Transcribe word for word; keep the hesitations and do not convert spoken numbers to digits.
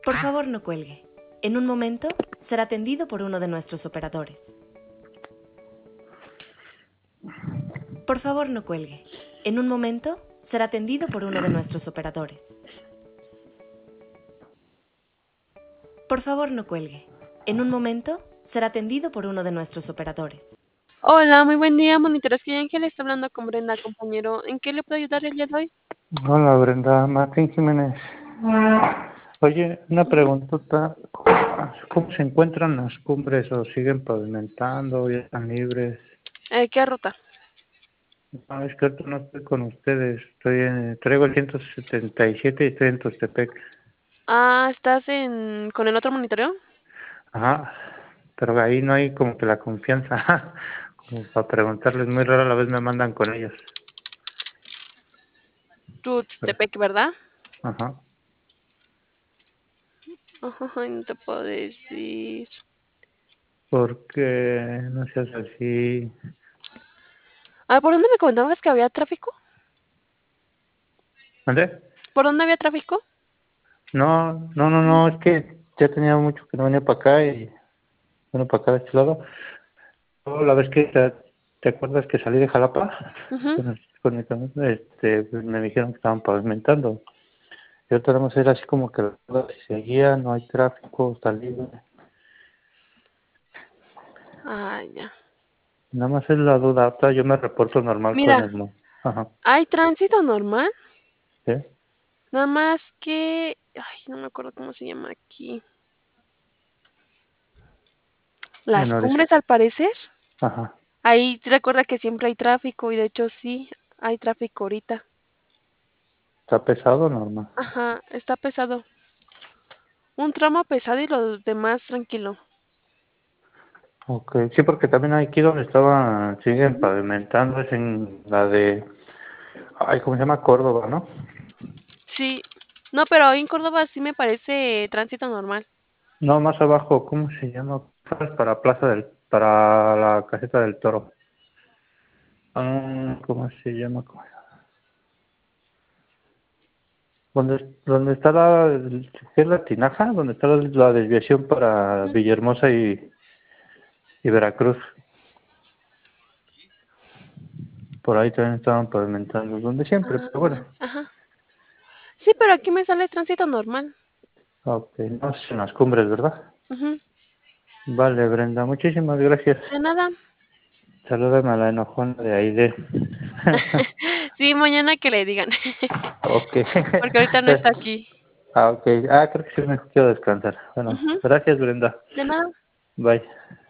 Por favor, no cuelgue. En un momento será atendido por uno de nuestros operadores. Por favor, no cuelgue. En un momento será atendido por uno de nuestros operadores. Por favor, no cuelgue. En un momento será atendido por uno de nuestros operadores. Hola, muy buen día, monitores. Que Ángel está hablando con Brenda, compañero. ¿En qué le puedo ayudar el día de hoy? Hola Brenda, Martín Jiménez. Oye, una preguntota. ¿Cómo se encuentran las cumbres o siguen pavimentando, ya están libres? Eh, ¿Qué ruta? No, es que ahorita no estoy con ustedes. Estoy en, traigo el ciento setenta y siete y estoy en Tustepec. Ah, ¿estás en con el otro monitoreo? Ajá, pero ahí no hay como que la confianza. Como para preguntarles, muy rara la vez me mandan con ellos. Tuxtepec, ¿verdad? Ajá. Ay, no te puedo decir. Porque no seas así. Ah, ¿por dónde me comentabas que había tráfico? ¿Andrés? ¿Por dónde había tráfico? No, no, no, no, es que ya tenía mucho que no venía para acá y bueno, para acá de este lado. Oh, la vez que te, ¿te acuerdas que salí de Jalapa? Ujú. Con el, con el camión, este, pues me dijeron que estaban pavimentando. Yo tenemos era así como que la ruta se seguía, no hay tráfico, está libre. Ah, ya. Nada más es la duda, ahorita yo me reporto normal con Mira, el mo. Ajá, hay tránsito normal, ¿sí? nada más que... Ay, no me acuerdo cómo se llama aquí. Las Menores. cumbres, al parecer. Ajá. Ahí recuerda que siempre hay tráfico y de hecho sí, hay tráfico ahorita. ¿Está pesado o normal? Ajá, está pesado. Un tramo pesado y los demás tranquilo. Ok, sí, porque también aquí donde estaba, siguen Ujú. pavimentando, es en la de, ay, ¿cómo se llama? Córdoba, ¿no? Sí. No, pero ahí en Córdoba sí me parece tránsito normal. No, más abajo, ¿cómo se llama? Para Plaza del, para la caseta del Toro. Ah, ¿cómo se llama? ¿Dónde, dónde está la, ¿qué es la tinaja? ¿Dónde está la, la desviación para Ujú. Villahermosa y, y Veracruz? Por ahí también estaban pavimentando, donde siempre, Ah, pero bueno. ajá. Sí, pero aquí me sale tránsito normal. Ok, no es en las cumbres, ¿verdad? Ujú. Vale, Brenda, muchísimas gracias. De nada. Salúdame a la enojona de Aide. Sí, mañana que le digan. Ok. Porque ahorita no está aquí. Ah, ok. Ah, creo que sí me quiero descansar. Bueno, Ujú. gracias, Brenda. De nada. Bye.